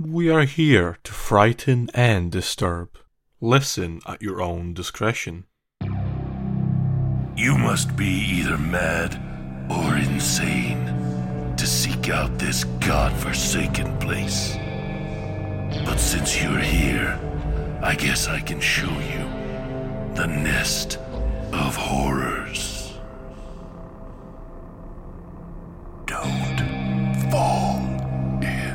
We are here to frighten and disturb. Listen at your own discretion. You must be either mad or insane to seek out this godforsaken place. But since you're here, I guess I can show you the nest of horrors. Don't fall in.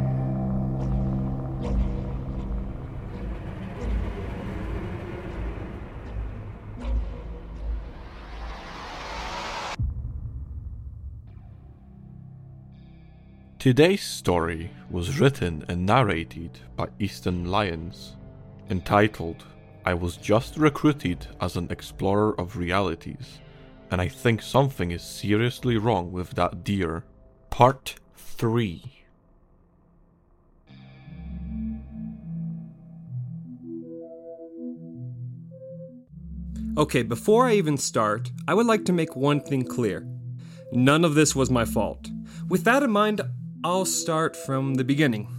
Today's story was written and narrated by Easton Lyons, entitled I Was Just Recruited as an Explorer of Realities, and I Think Something is Seriously Wrong with That Deer, Part 3. Okay, before I even start, I would like to make one thing clear. None of this was my fault. With that in mind, I'll start from the beginning.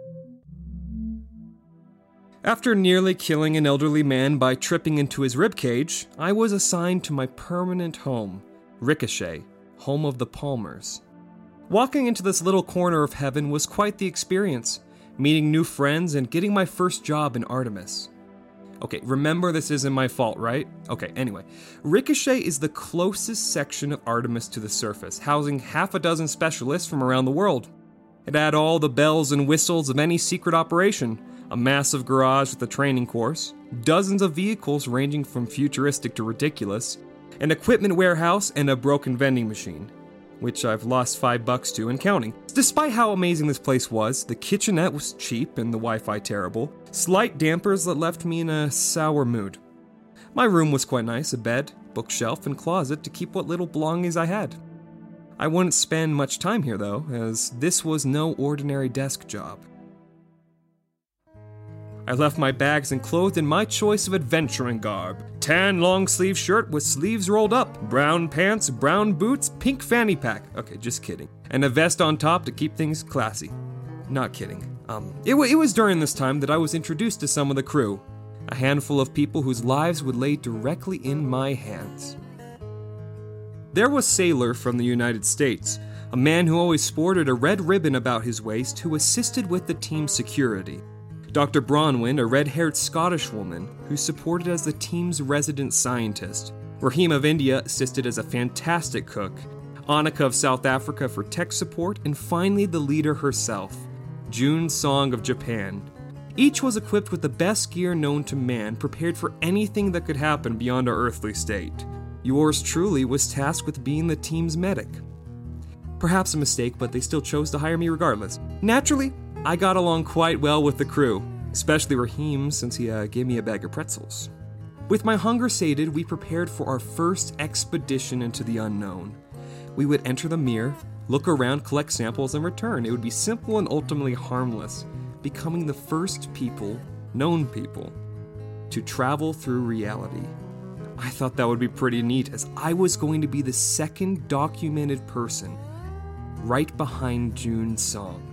After nearly killing an elderly man by tripping into his ribcage, I was assigned to my permanent home, Ricochet, home of the Palmers. Walking into this little corner of heaven was quite the experience, meeting new friends and getting my first job in Artemis. Okay, remember this isn't my fault, right? Okay, anyway. Ricochet is the closest section of Artemis to the surface, housing half a dozen specialists from around the world. It had all the bells and whistles of any secret operation, a massive garage with a training course, dozens of vehicles ranging from futuristic to ridiculous, an equipment warehouse, and a broken vending machine, which I've lost $5 to and counting. Despite how amazing this place was, the kitchenette was cheap and the Wi-Fi terrible, slight dampers that left me in a sour mood. My room was quite nice, a bed, bookshelf, and closet to keep what little belongings I had. I wouldn't spend much time here though, as this was no ordinary desk job. I left my bags and clothed in my choice of adventuring garb. Tan long-sleeve shirt with sleeves rolled up, brown pants, brown boots, pink fanny pack. Okay, just kidding. And a vest on top to keep things classy. Not kidding. It was during this time that I was introduced to some of the crew. A handful of people whose lives would lay directly in my hands. There was Sailor from the United States, a man who always sported a red ribbon about his waist who assisted with the team's security. Dr. Bronwyn, a red-haired Scottish woman who supported as the team's resident scientist. Raheem of India assisted as a fantastic cook. Annika of South Africa for tech support, and finally the leader herself, June Song of Japan. Each was equipped with the best gear known to man, prepared for anything that could happen beyond our earthly state. Yours truly was tasked with being the team's medic. Perhaps a mistake, but they still chose to hire me regardless. Naturally, I got along quite well with the crew, especially Raheem since he gave me a bag of pretzels. With my hunger sated, we prepared for our first expedition into the unknown. We would enter the mirror, look around, collect samples, and return. It would be simple and ultimately harmless, becoming the first people, known people, to travel through reality. I thought that would be pretty neat, as I was going to be the second documented person, right behind June Song.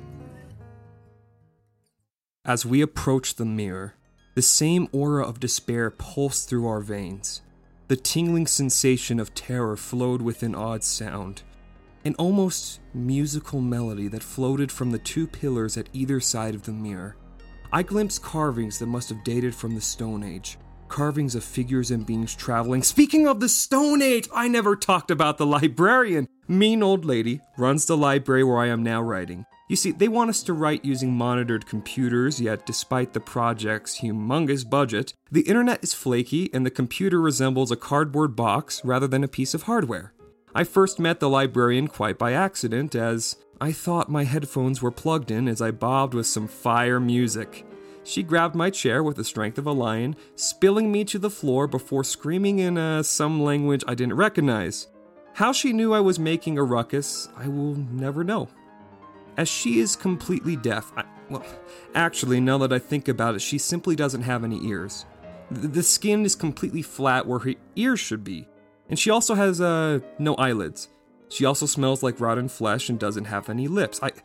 As we approached the mirror, the same aura of despair pulsed through our veins. The tingling sensation of terror flowed with an odd sound, an almost musical melody that floated from the two pillars at either side of the mirror. I glimpsed carvings that must have dated from the Stone Age, carvings of figures and beings traveling. Speaking of the Stone Age, I never talked about the librarian. Mean old lady runs the library where I am now writing. You see, they want us to write using monitored computers, yet despite the project's humongous budget, the internet is flaky and the computer resembles a cardboard box rather than a piece of hardware. I first met the librarian quite by accident, as I thought my headphones were plugged in as I bobbed with some fire music. She grabbed my chair with the strength of a lion, spilling me to the floor before screaming in some language I didn't recognize. How she knew I was making a ruckus, I will never know. As she is completely deaf, actually, now that I think about it, she simply doesn't have any ears. The skin is completely flat where her ears should be. And she also has, no eyelids. She also smells like rotten flesh and doesn't have any lips.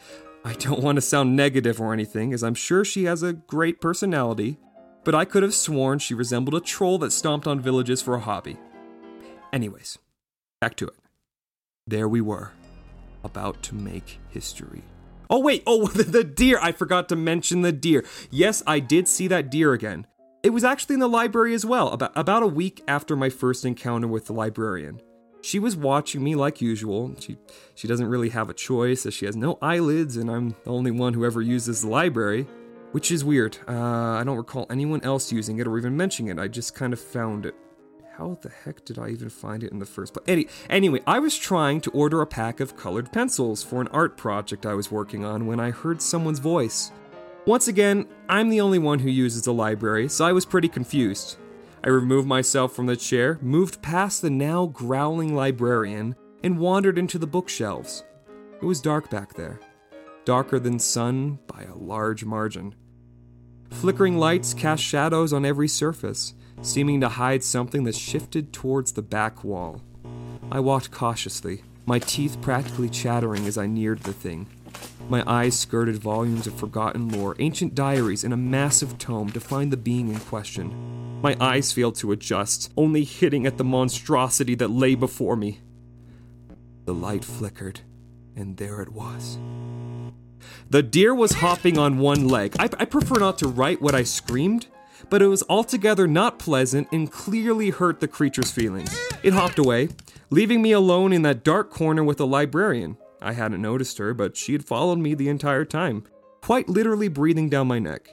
I don't want to sound negative or anything, as I'm sure she has a great personality, but I could have sworn she resembled a troll that stomped on villages for a hobby. Anyways, back to it. There we were, about to make history. Oh wait, the deer! I forgot to mention the deer. Yes, I did see that deer again. It was actually in the library as well, about a week after my first encounter with the librarian. She was watching me like usual. She doesn't really have a choice, as she has no eyelids, and I'm the only one who ever uses the library, which is weird. I don't recall anyone else using it or even mentioning it. I just kind of found it. How the heck did I even find it in the first place? Anyway, I was trying to order a pack of colored pencils for an art project I was working on when I heard someone's voice. Once again, I'm the only one who uses the library, so I was pretty confused. I removed myself from the chair, moved past the now growling librarian, and wandered into the bookshelves. It was dark back there. Darker than sun by a large margin. Flickering lights cast shadows on every surface, seeming to hide something that shifted towards the back wall. I walked cautiously, my teeth practically chattering as I neared the thing. My eyes skirted volumes of forgotten lore, ancient diaries, and a massive tome to find the being in question. My eyes failed to adjust, only hitting at the monstrosity that lay before me. The light flickered, and there it was. The deer was hopping on one leg. I prefer not to write what I screamed, but it was altogether not pleasant and clearly hurt the creature's feelings. It hopped away, leaving me alone in that dark corner with the librarian. I hadn't noticed her, but she had followed me the entire time, quite literally breathing down my neck.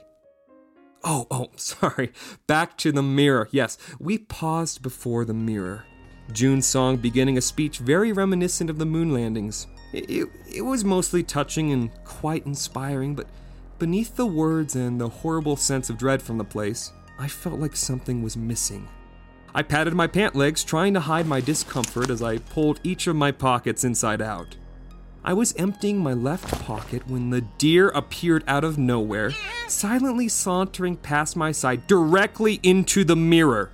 Oh, sorry. Back to the mirror. Yes, we paused before the mirror. June's song beginning a speech very reminiscent of the moon landings. It was mostly touching and quite inspiring, but beneath the words and the horrible sense of dread from the place, I felt like something was missing. I patted my pant legs, trying to hide my discomfort as I pulled each of my pockets inside out. I was emptying my left pocket when the deer appeared out of nowhere, silently sauntering past my side directly into the mirror.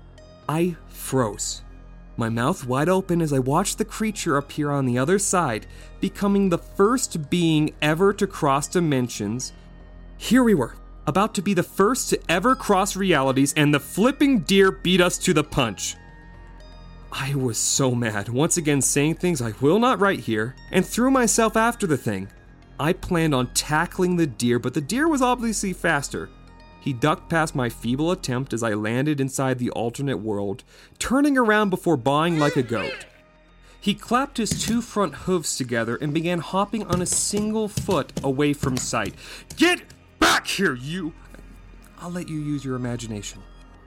I froze, my mouth wide open as I watched the creature appear on the other side, becoming the first being ever to cross dimensions. Here we were, about to be the first to ever cross realities, and the flipping deer beat us to the punch. I was so mad, once again saying things I will not write here, and threw myself after the thing. I planned on tackling the deer, but the deer was obviously faster. He ducked past my feeble attempt as I landed inside the alternate world, turning around before baaing like a goat. He clapped his two front hooves together and began hopping on a single foot away from sight. Get back here, you! I'll let you use your imagination.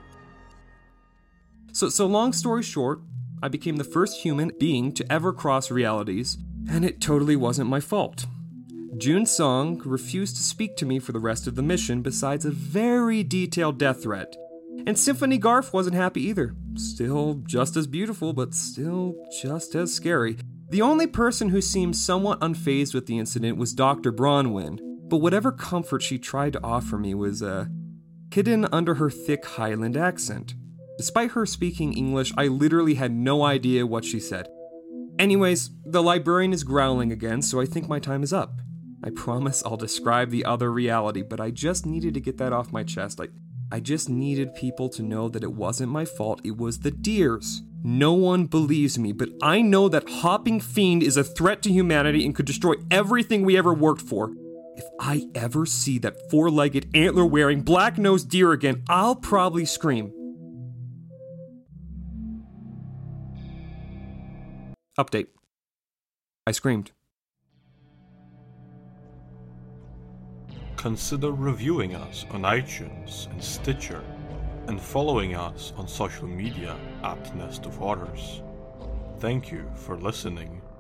So long story short, I became the first human being to ever cross realities, and it totally wasn't my fault. June's song refused to speak to me for the rest of the mission, besides a very detailed death threat. And Symphony Garf wasn't happy either. Still just as beautiful, but still just as scary. The only person who seemed somewhat unfazed with the incident was Dr. Bronwyn, but whatever comfort she tried to offer me was hidden under her thick Highland accent. Despite her speaking English, I literally had no idea what she said. Anyways, the librarian is growling again, so I think my time is up. I promise I'll describe the other reality, but I just needed to get that off my chest. I just needed people to know that it wasn't my fault, it was the deer's. No one believes me, but I know that Hopping Fiend is a threat to humanity and could destroy everything we ever worked for. If I ever see that four-legged, antler-wearing, black-nosed deer again, I'll probably scream. Update. I screamed. Consider reviewing us on iTunes and Stitcher, and following us on social media at Nest of Horrors. Thank you for listening.